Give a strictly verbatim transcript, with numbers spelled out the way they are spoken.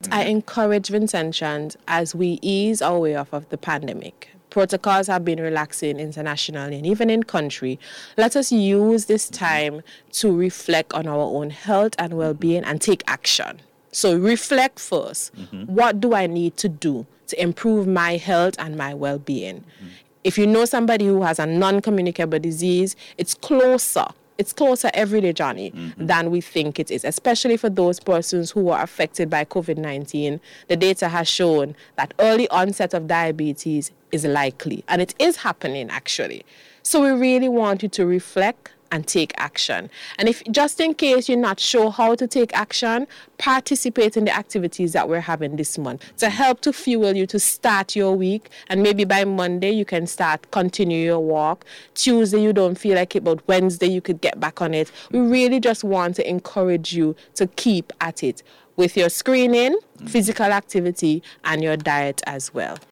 mm-hmm. I encourage Vincentians as we ease our way off of the pandemic. Protocols have been relaxing internationally and even in country. Let us use this time to reflect on our own health and well-being and take action. So reflect first. Mm-hmm. What do I need to do to improve my health and my well-being? Mm-hmm. If you know somebody who has a non-communicable disease, it's closer. It's closer every day, Johnny, mm-hmm. than we think it is, especially for those persons who are affected by covid nineteen. The data has shown that early onset of diabetes is likely, and it is happening, actually. So we really want you to reflect and take action. And if just in case you're not sure how to take action, participate in the activities that we're having this month to help to fuel you to start your week. And maybe by Monday, you can start, continue your walk. Tuesday, you don't feel like it, but Wednesday, you could get back on it. We really just want to encourage you to keep at it with your screening, physical activity, and your diet as well.